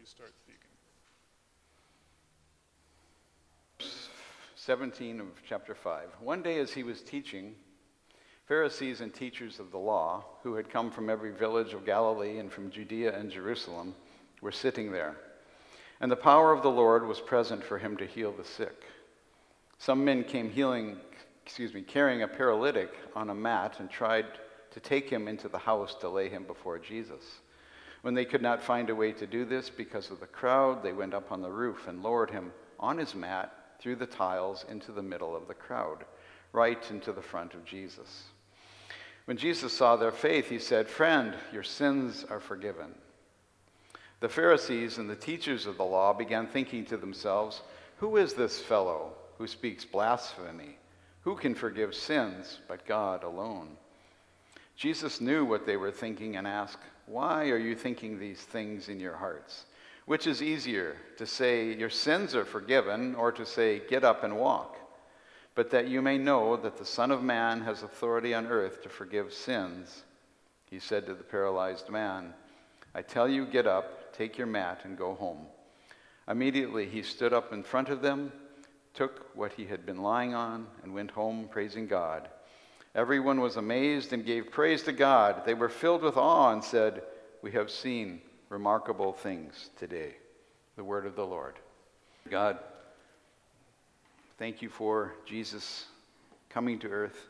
please start speaking. 17 of chapter 5. One day as he was teaching, Pharisees and teachers of the law, who had come from every village of Galilee and from Judea and Jerusalem, were sitting there. And the power of the Lord was present for him to heal the sick. Some men came carrying a paralytic on a mat and tried to take him into the house to lay him before Jesus. When they could not find a way to do this because of the crowd, they went up on the roof and lowered him on his mat through the tiles into the middle of the crowd, right into the front of Jesus. When Jesus saw their faith, he said, "Friend, your sins are forgiven." The Pharisees and the teachers of the law began thinking to themselves, "Who is this fellow who speaks blasphemy? Who can forgive sins but God alone?" Jesus knew what they were thinking and asked, "Why are you thinking these things in your hearts? Which is easier, to say, 'Your sins are forgiven,' or to say, 'Get up and walk'? But that you may know that the Son of Man has authority on earth to forgive sins," he said to the paralyzed man, "I tell you, get up, take your mat, and go home." Immediately he stood up in front of them, took what he had been lying on, and went home praising God. Everyone was amazed and gave praise to God. They were filled with awe and said, "We have seen remarkable things today." The word of the Lord. God, thank you for Jesus coming to earth,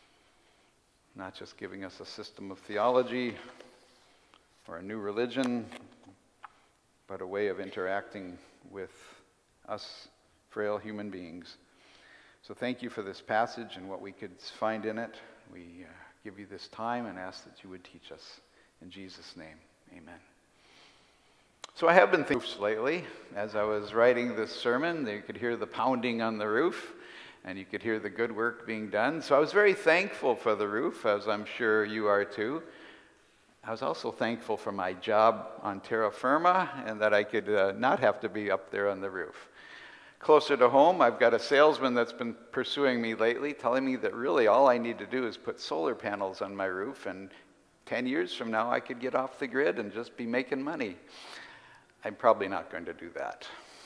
not just giving us a system of theology or a new religion, but a way of interacting with us frail human beings. So thank you for this passage and what we could find in it. We give you this time and ask that you would teach us. In Jesus' name, amen. So I have been thinking lately. As I was writing this sermon, you could hear the pounding on the roof, and you could hear the good work being done. So I was very thankful for the roof, as I'm sure you are too. I was also thankful for my job on terra firma, and that I could not have to be up there on the roof. Closer to home, I've got a salesman that's been pursuing me lately, telling me that really all I need to do is put solar panels on my roof, and 10 years from now I could get off the grid and just be making money. I'm probably not going to do that.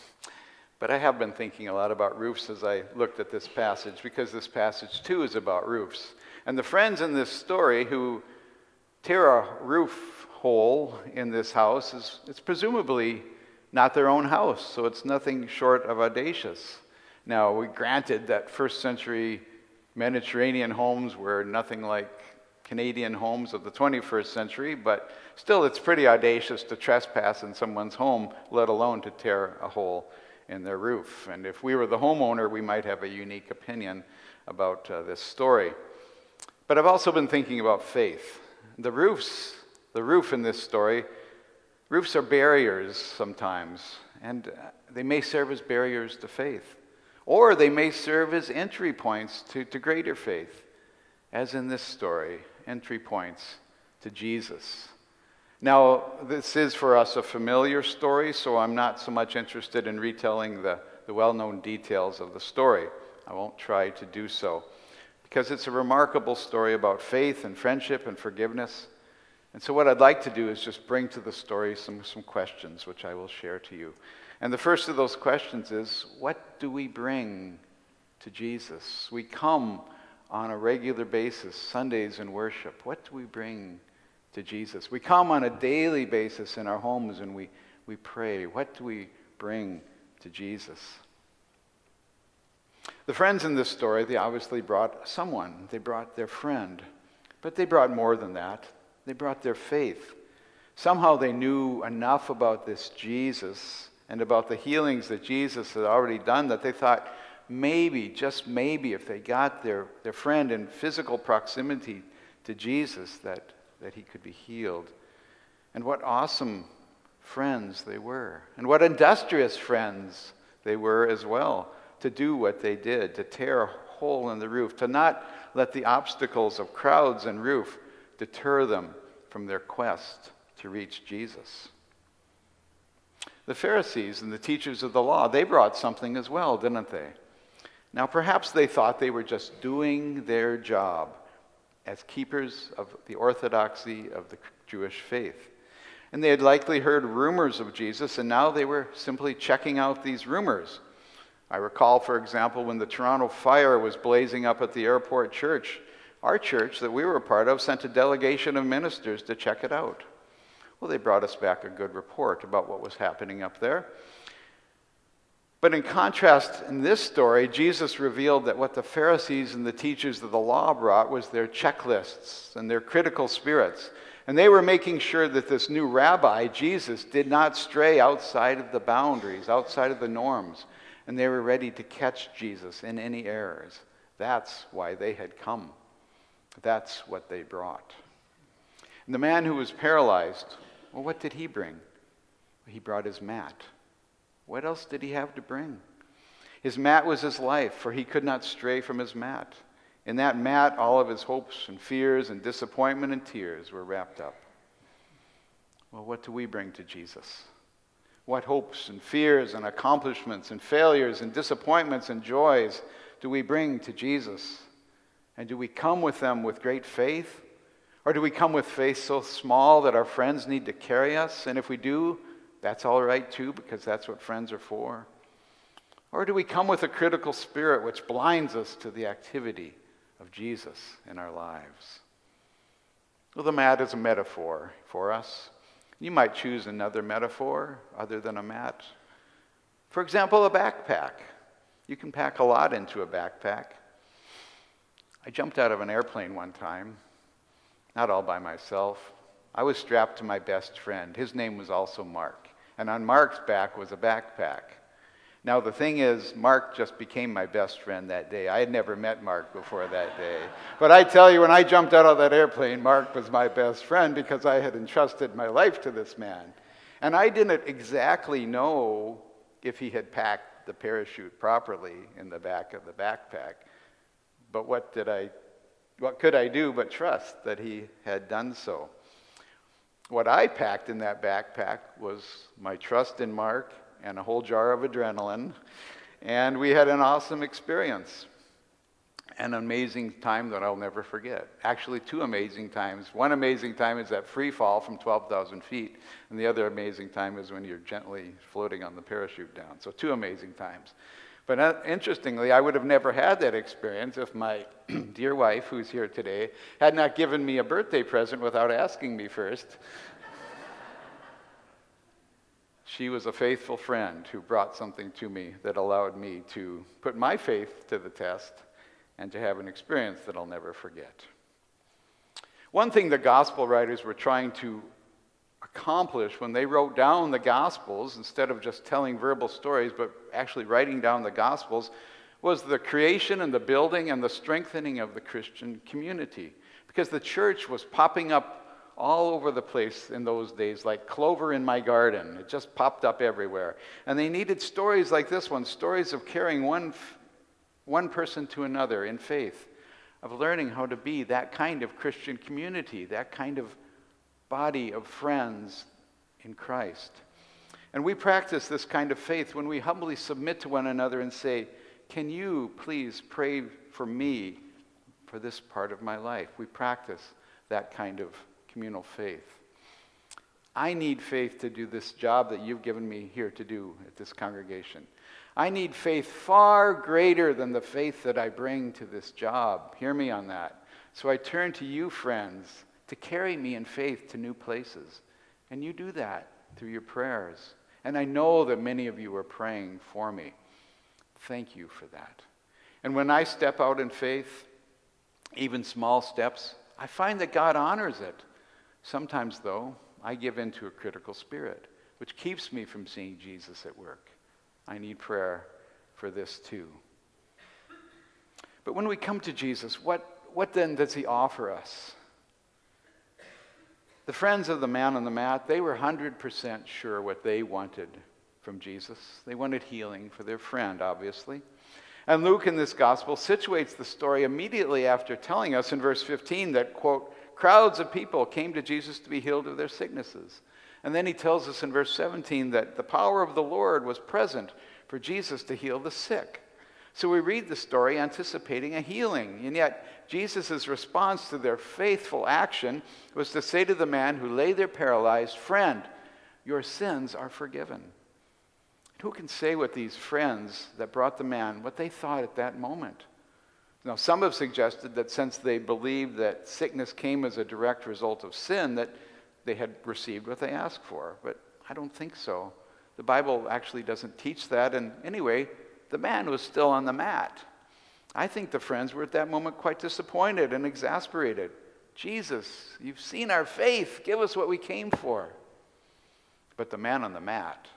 But I have been thinking a lot about roofs as I looked at this passage, because this passage too is about roofs. And the friends in this story who tear a roof hole in this house, it's presumably not their own house, so it's nothing short of audacious. Now, we granted that first century Mediterranean homes were nothing like Canadian homes of the 21st century, but still it's pretty audacious to trespass in someone's home, let alone to tear a hole in their roof. And if we were the homeowner, we might have a unique opinion about this story. But I've also been thinking about faith. The roof in this story, roofs are barriers sometimes, and they may serve as barriers to faith, or they may serve as entry points to greater faith, as in this story, entry points to Jesus. Now, this is for us a familiar story, so I'm not so much interested in retelling the well-known details of the story. I won't try to do so, because it's a remarkable story about faith and friendship and forgiveness. And so what I'd like to do is just bring to the story some questions, which I will share to you. And the first of those questions is, what do we bring to Jesus? We come on a regular basis, Sundays in worship. What do we bring to Jesus? We come on a daily basis in our homes and we pray. What do we bring to Jesus? The friends in this story, they obviously brought someone. They brought their friend. But they brought more than that. They brought their faith. Somehow they knew enough about this Jesus and about the healings that Jesus had already done that they thought maybe, just maybe, if they got their friend in physical proximity to Jesus, that he could be healed. And what awesome friends they were. And what industrious friends they were as well, to do what they did, to tear a hole in the roof, to not let the obstacles of crowds and roof deter them from their quest to reach Jesus. The Pharisees and the teachers of the law, they brought something as well, didn't they? Now, perhaps they thought they were just doing their job as keepers of the orthodoxy of the Jewish faith. And they had likely heard rumors of Jesus, and now they were simply checking out these rumors. I recall, for example, when the Toronto fire was blazing up at the airport church, our church that we were a part of sent a delegation of ministers to check it out. Well, they brought us back a good report about what was happening up there. But in contrast, in this story, Jesus revealed that what the Pharisees and the teachers of the law brought was their checklists and their critical spirits. And they were making sure that this new rabbi, Jesus, did not stray outside of the boundaries, outside of the norms. And they were ready to catch Jesus in any errors. That's why they had come. That's what they brought. And the man who was paralyzed, well, what did he bring? He brought his mat. What else did he have to bring? His mat was his life, for he could not stray from his mat. In that mat, all of his hopes and fears and disappointment and tears were wrapped up. Well, what do we bring to Jesus? What hopes and fears and accomplishments and failures and disappointments and joys do we bring to Jesus? And do we come with them with great faith? Or do we come with faith so small that our friends need to carry us? And if we do, that's all right too, because that's what friends are for. Or do we come with a critical spirit which blinds us to the activity of Jesus in our lives? Well, the mat is a metaphor for us. You might choose another metaphor other than a mat. For example, a backpack. You can pack a lot into a backpack. I jumped out of an airplane one time, not all by myself. I was strapped to my best friend. His name was also Mark. And on Mark's back was a backpack. Now, the thing is, Mark just became my best friend that day. I had never met Mark before that day. But I tell you, when I jumped out of that airplane, Mark was my best friend because I had entrusted my life to this man. And I didn't exactly know if he had packed the parachute properly in the back of the backpack. But what could I do but trust that he had done so? What I packed in that backpack was my trust in Mark and a whole jar of adrenaline, and we had an awesome experience. An amazing time that I'll never forget. Actually, two amazing times. One amazing time is that free fall from 12,000 feet, and the other amazing time is when you're gently floating on the parachute down. So two amazing times. But interestingly, I would have never had that experience if my dear wife, who's here today, had not given me a birthday present without asking me first. She was a faithful friend who brought something to me that allowed me to put my faith to the test and to have an experience that I'll never forget. One thing the gospel writers were trying to accomplish when they wrote down the Gospels, instead of just telling verbal stories, but actually writing down the Gospels, was the creation and the building and the strengthening of the Christian community. Because the church was popping up all over the place in those days, like clover in my garden. It just popped up everywhere. And they needed stories like this one, stories of carrying one person to another in faith, of learning how to be that kind of Christian community, that kind of body of friends in Christ. And we practice this kind of faith when we humbly submit to one another and say, can you please pray for me for this part of my life? We practice that kind of communal faith. I need faith to do this job that you've given me here to do at this congregation. I need faith far greater than the faith that I bring to this job. Hear me on that. So I turn to you, friends, to carry me in faith to new places. And you do that through your prayers. And I know that many of you are praying for me. Thank you for that. And when I step out in faith, even small steps, I find that God honors it. Sometimes, though, I give in to a critical spirit, which keeps me from seeing Jesus at work. I need prayer for this too. But when we come to Jesus, what then does he offer us? The friends of the man on the mat, they were 100% sure what they wanted from Jesus. They wanted healing for their friend, obviously. And Luke in this gospel situates the story immediately after telling us in verse 15 that, quote, crowds of people came to Jesus to be healed of their sicknesses. And then he tells us in verse 17 that the power of the Lord was present for Jesus to heal the sick. So we read the story anticipating a healing, and yet Jesus' response to their faithful action was to say to the man who lay there paralyzed, "Friend, your sins are forgiven." And who can say what these friends that brought the man, what they thought at that moment? Now, some have suggested that since they believed that sickness came as a direct result of sin, that they had received what they asked for. But I don't think so. The Bible actually doesn't teach that. And anyway, the man was still on the mat. I think the friends were at that moment quite disappointed and exasperated. "Jesus, you've seen our faith. Give us what we came for." But the man on the mat,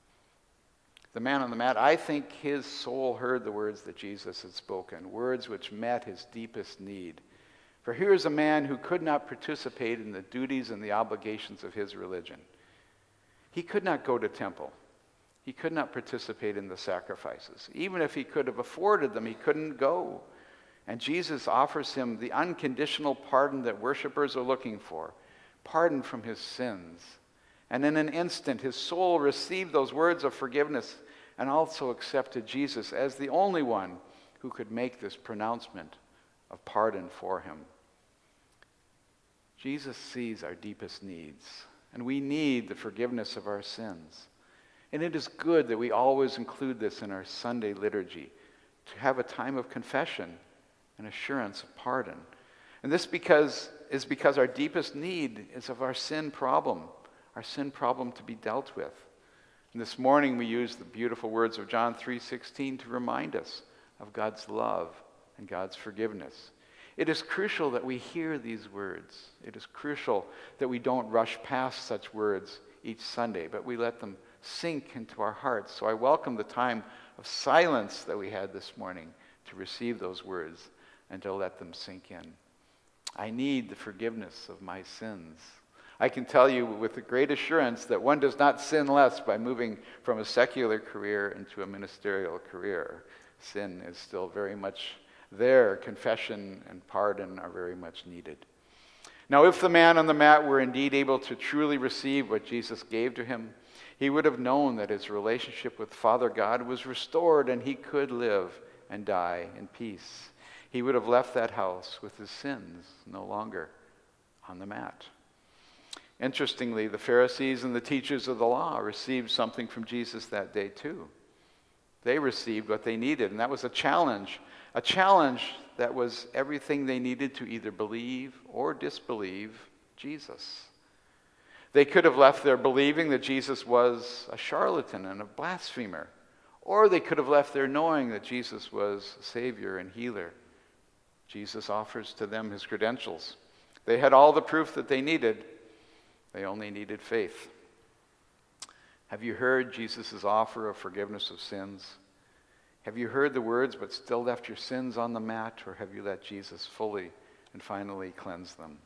I think his soul heard the words that Jesus had spoken, words which met his deepest need. For here is a man who could not participate in the duties and the obligations of his religion. He could not go to temple. He could not participate in the sacrifices. Even if he could have afforded them, he couldn't go. And Jesus offers him the unconditional pardon that worshipers are looking for, pardon from his sins. And in an instant, his soul received those words of forgiveness and also accepted Jesus as the only one who could make this pronouncement of pardon for him. Jesus sees our deepest needs, and we need the forgiveness of our sins. And it is good that we always include this in our Sunday liturgy, to have a time of confession and assurance of pardon. And this is because our deepest need is of our sin problem to be dealt with. And this morning we use the beautiful words of John 3:16 to remind us of God's love and God's forgiveness. It is crucial that we hear these words. It is crucial that we don't rush past such words each Sunday, but we let them sink into our hearts. So I welcome the time of silence that we had this morning to receive those words and to let them sink in. I need the forgiveness of my sins. I can tell you with a great assurance that one does not sin less by moving from a secular career into a ministerial career. Sin is still very much there. Confession and pardon are very much needed. Now, if the man on the mat were indeed able to truly receive what Jesus gave to him, he would have known that his relationship with Father God was restored and he could live and die in peace. He would have left that house with his sins no longer on the mat. Interestingly, the Pharisees and the teachers of the law received something from Jesus that day too. They received what they needed, and that was a challenge that was everything they needed to either believe or disbelieve Jesus. They could have left there believing that Jesus was a charlatan and a blasphemer, or they could have left there knowing that Jesus was a Savior and healer. Jesus offers to them his credentials. They had all the proof that they needed. They only needed faith. Have you heard Jesus' offer of forgiveness of sins? Have you heard the words but still left your sins on the mat, or have you let Jesus fully and finally cleanse them?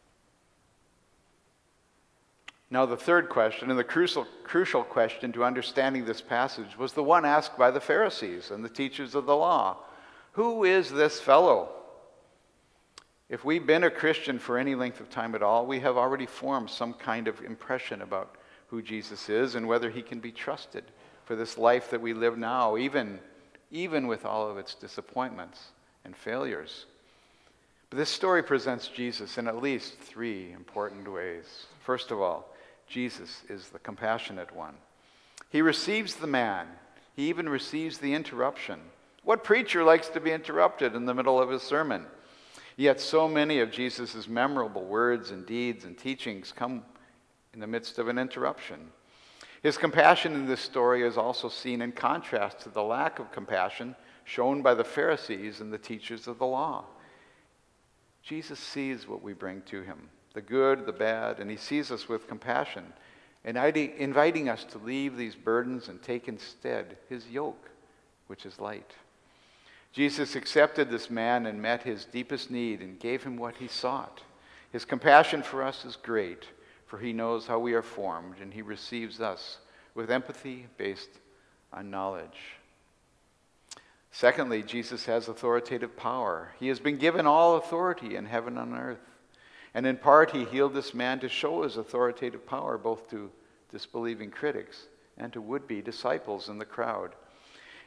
Now, the third question, and the crucial question to understanding this passage, was the one asked by the Pharisees and the teachers of the law. Who is this fellow? If we've been a Christian for any length of time at all, we have already formed some kind of impression about who Jesus is and whether he can be trusted for this life that we live now, even with all of its disappointments and failures. But this story presents Jesus in at least three important ways. First of all, Jesus is the compassionate one. He receives the man. He even receives the interruption. What preacher likes to be interrupted in the middle of his sermon? Yet so many of Jesus' memorable words and deeds and teachings come in the midst of an interruption. His compassion in this story is also seen in contrast to the lack of compassion shown by the Pharisees and the teachers of the law. Jesus sees what we bring to him, the good, the bad, and he sees us with compassion, and inviting us to leave these burdens and take instead his yoke, which is light. Jesus accepted this man and met his deepest need and gave him what he sought. His compassion for us is great, for he knows how we are formed, and he receives us with empathy based on knowledge. Secondly, Jesus has authoritative power. He has been given all authority in heaven and on earth. And in part, he healed this man to show his authoritative power both to disbelieving critics and to would-be disciples in the crowd.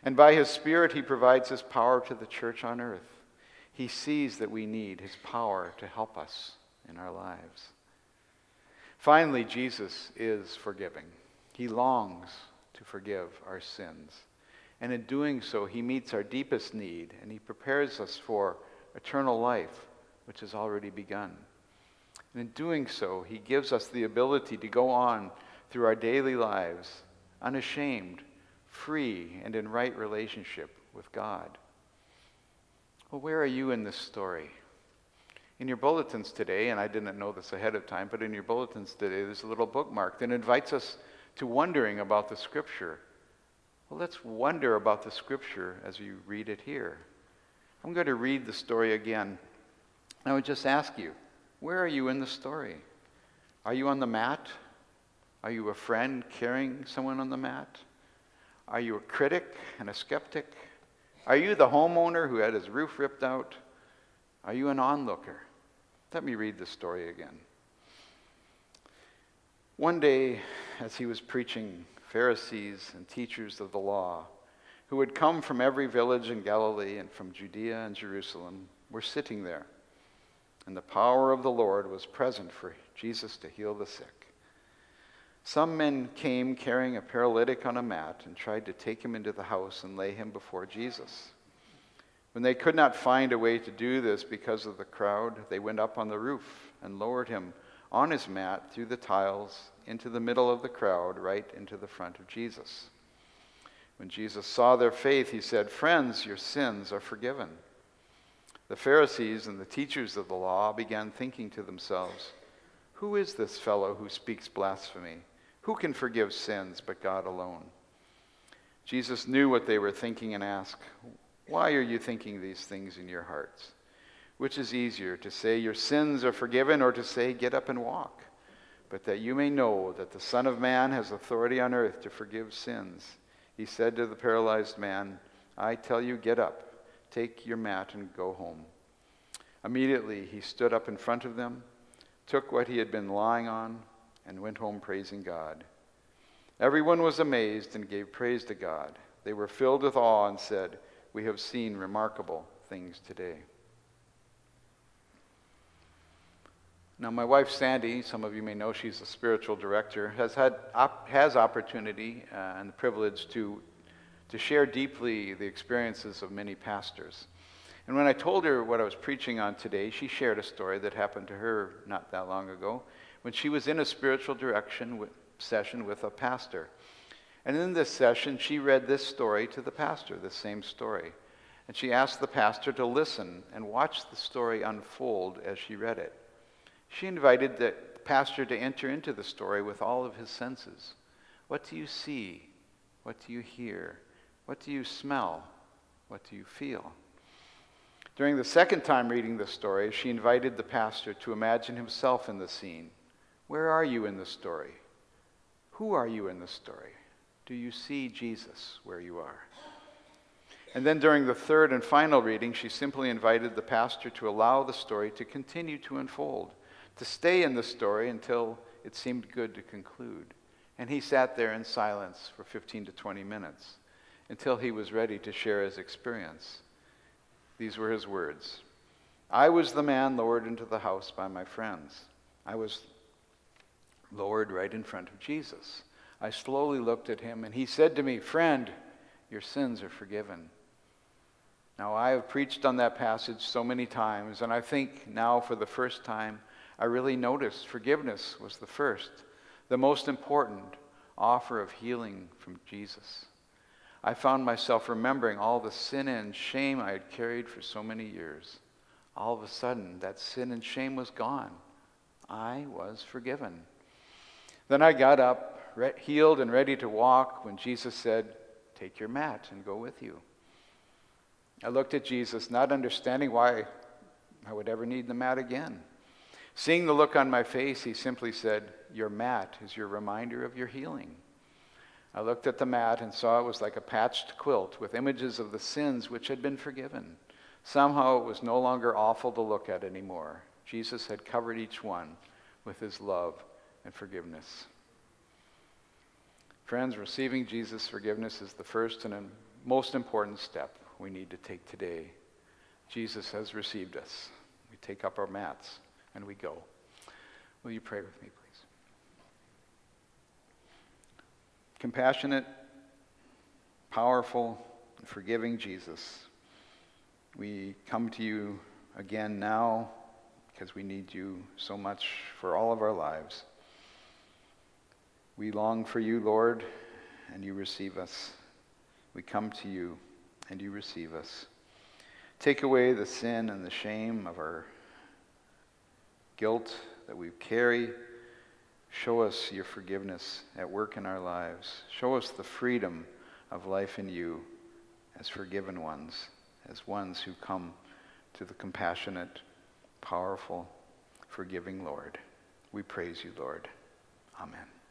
And by his Spirit, he provides his power to the church on earth. He sees that we need his power to help us in our lives. Finally, Jesus is forgiving. He longs to forgive our sins. And in doing so, he meets our deepest need, and he prepares us for eternal life, which has already begun. And in doing so, he gives us the ability to go on through our daily lives, unashamed, free, and in right relationship with God. Well, where are you in this story? In your bulletins today, and I didn't know this ahead of time, but in your bulletins today, there's a little bookmark that invites us to wondering about the Scripture. Well, let's wonder about the Scripture as you read it here. I'm going to read the story again. I would just ask you, where are you in the story? Are you on the mat? Are you a friend carrying someone on the mat? Are you a critic and a skeptic? Are you the homeowner who had his roof ripped out? Are you an onlooker? Let me read the story again. One day, as he was preaching, Pharisees and teachers of the law, who had come from every village in Galilee and from Judea and Jerusalem, were sitting there. And the power of the Lord was present for Jesus to heal the sick. Some men came carrying a paralytic on a mat and tried to take him into the house and lay him before Jesus. When they could not find a way to do this because of the crowd, they went up on the roof and lowered him on his mat through the tiles into the middle of the crowd, right into the front of Jesus. When Jesus saw their faith, he said, "Friends, your sins are forgiven." The Pharisees and the teachers of the law began thinking to themselves, "Who is this fellow who speaks blasphemy? Who can forgive sins but God alone?" Jesus knew what they were thinking and asked, "Why are you thinking these things in your hearts? Which is easier, to say your sins are forgiven, or to say get up and walk? But that you may know that the Son of Man has authority on earth to forgive sins." He said to the paralyzed man, "I tell you, get up, take your mat and go home." Immediately he stood up in front of them, took what he had been lying on, and went home praising God. Everyone was amazed and gave praise to God. They were filled with awe and said, "We have seen remarkable things today." Now, my wife Sandy, some of you may know she's a spiritual director, has opportunity and the privilege to share deeply the experiences of many pastors. And when I told her what I was preaching on today, she shared a story that happened to her not that long ago, when she was in a spiritual direction session with a pastor. And in this session, she read this story to the pastor, the same story. And she asked the pastor to listen and watch the story unfold as she read it. She invited the pastor to enter into the story with all of his senses. What do you see? What do you hear? What do you smell? What do you feel? During the second time reading the story, she invited the pastor to imagine himself in the scene. Where are you in the story? Who are you in the story? Do you see Jesus where you are? And then during the third and final reading, she simply invited the pastor to allow the story to continue to unfold, to stay in the story until it seemed good to conclude. And he sat there in silence for 15 to 20 minutes until he was ready to share his experience. These were his words. "I was the man lowered into the house by my friends. I was lowered right in front of Jesus. I slowly looked at him, and he said to me, 'Friend, your sins are forgiven.' Now, I have preached on that passage so many times, and I think now for the first time, I really noticed forgiveness was the first, the most important offer of healing from Jesus. I found myself remembering all the sin and shame I had carried for so many years. All of a sudden, that sin and shame was gone. I was forgiven. Then I got up, healed and ready to walk, when Jesus said, 'Take your mat and go with you.' I looked at Jesus, not understanding why I would ever need the mat again. Seeing the look on my face, he simply said, 'Your mat is your reminder of your healing.' I looked at the mat and saw it was like a patched quilt with images of the sins which had been forgiven. Somehow it was no longer awful to look at anymore. Jesus had covered each one with his love and forgiveness." Friends, receiving Jesus' forgiveness is the first and most important step we need to take today. Jesus has received us. We take up our mats and we go. Will you pray with me, please? Compassionate, powerful, and forgiving Jesus, we come to you again now because we need you so much for all of our lives. We long for you, Lord, and you receive us. We come to you and you receive us. Take away the sin and the shame of our guilt that we carry. Show us your forgiveness at work in our lives. Show us the freedom of life in you as forgiven ones, as ones who come to the compassionate, powerful, forgiving Lord. We praise you, Lord. Amen.